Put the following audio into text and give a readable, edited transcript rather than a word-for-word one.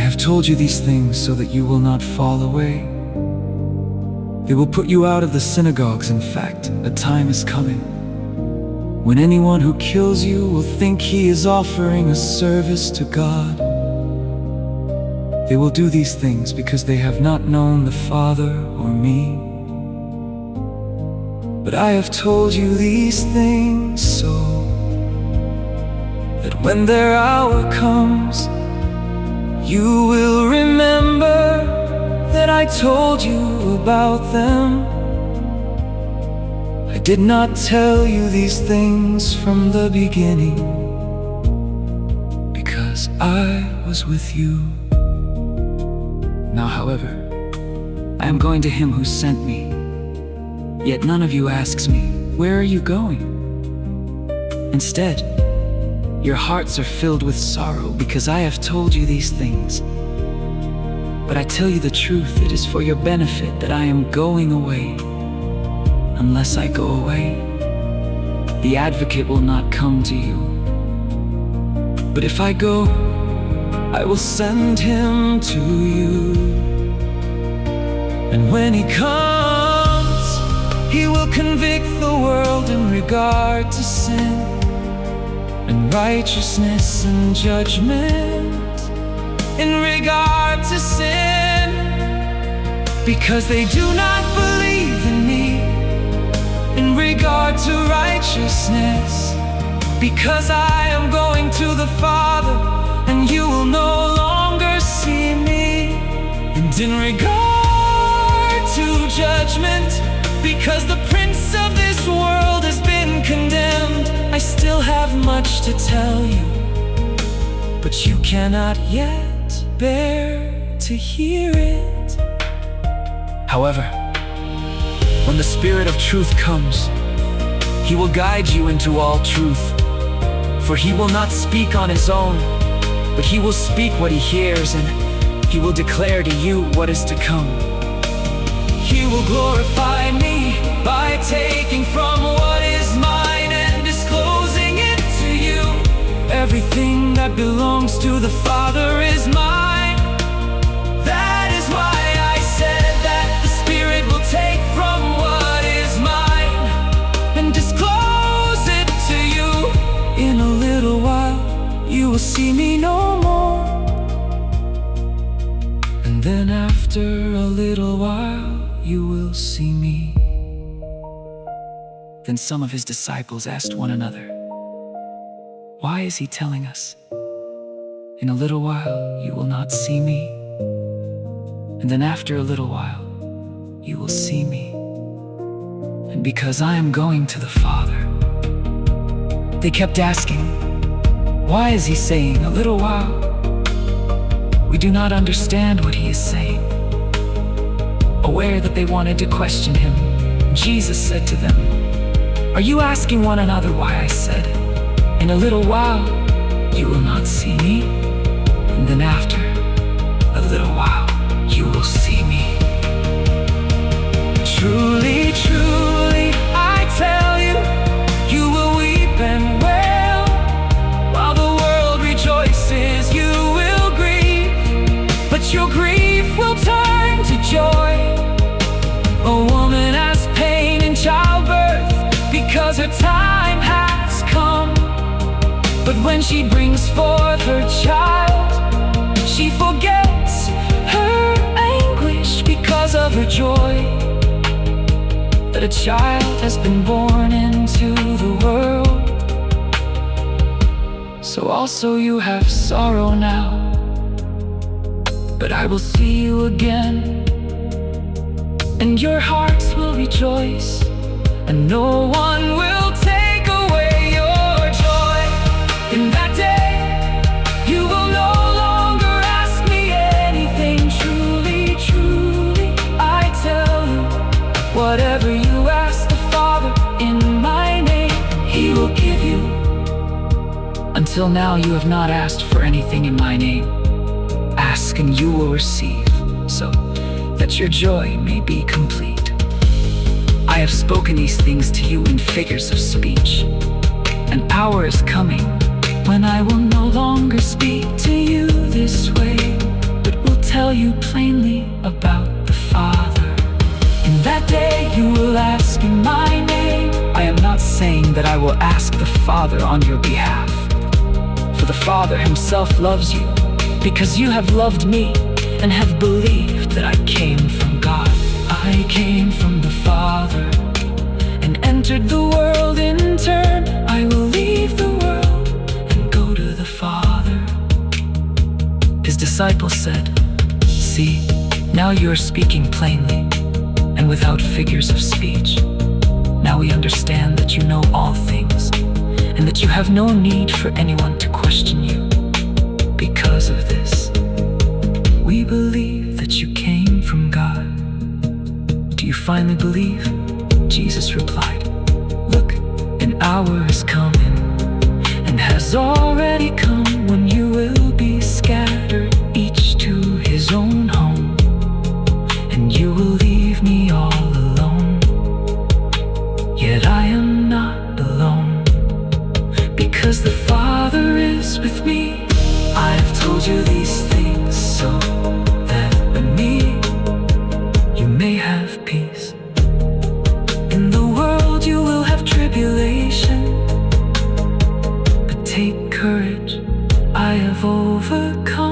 have told you these things so that you will not fall away. They will put you out of the synagogues. In fact, a time is coming when anyone who kills you will think he is offering a service to God. They will do these things because they have not known the Father or me. But I have told you these things so that when their hour comes, you will remember that I told you about them. I did not tell you these things from the beginning, because I was with you. Now, however, I am going to him who sent me. Yet none of you asks me, "Where are you going?" Instead, your hearts are filled with sorrow because I have told you these things. But I tell you the truth, it is for your benefit that I am going away. Unless I go away, the Advocate will not come to you. But if I go, I will send him to you. And when he comes, he will convict the world in regard to sin and righteousness and judgment. In regard to sin, because they do not believe in me. In regard to righteousness, because I am going to the Father, and you will no longer see me. And in regard to judgment, because the prince of this world has been condemned, I still have much to tell you, but you cannot yet bear to hear it. However, when the Spirit of truth comes, he will guide you into all truth. For he will not speak on his own, but he will speak what he hears, and he will declare to you what is to come. He will glorify me by taking from what is mine and disclosing it to you. Everything that belongs to the Father is mine. That is why I said that the Spirit will take from what is mine and disclose it to you. In a little while, you will see me no more. And then after a little while, you will see me. Then some of his disciples asked one another, "Why is he telling us, 'In a little while you will not see me'? And then after a little while you will see me?" And because I am going to the Father, they kept asking, "Why is he saying a little while?" We do not understand what he is saying. Aware that they wanted to question him, Jesus said to them, "Are you asking one another why I said, 'In a little while you will not see me'? And then after a little while you will see me?" Truly, truly, I tell you, you will weep and wail, while the world rejoices. You will grieve, but your grief will turn to joy. A woman has pain in childbirth because her time has come. But when she brings forth her child, she forgets her anguish because of her joy, that a child has been born into the world. So also you have sorrow now, but I will see you again, and your hearts will rejoice, and no one will take away your joy. In that day, you will no longer ask me anything. Truly, truly, I tell you, whatever you ask the Father in my name, he will give you. Until now you have not asked for anything in my name. Ask and you will receive, so that your joy may be complete. I have spoken these things to you in figures of speech. An hour is coming when I will no longer speak to you this way, tell you plainly about the Father. In that day you will ask in my name. I am not saying that I will ask the Father on your behalf, for the Father himself loves you, because you have loved me and have believed that I came from God. I came from the Father and entered the world in turn. I will leave the world and go to the Father. His disciples said, "See, now you are speaking plainly and without figures of speech. Now we understand that you know all things, and that you have no need for anyone to question you. Because of this, we believe that you came from God." "Do you finally believe?" Jesus replied, "Look, an hour is coming, and has already come, when you will be scattered, each to his own home, and you will leave me all alone. Yet I am not alone, because the Father is with me. I've told you these things so that in me you may have peace. In the world you will have tribulation, but take courage, I have overcome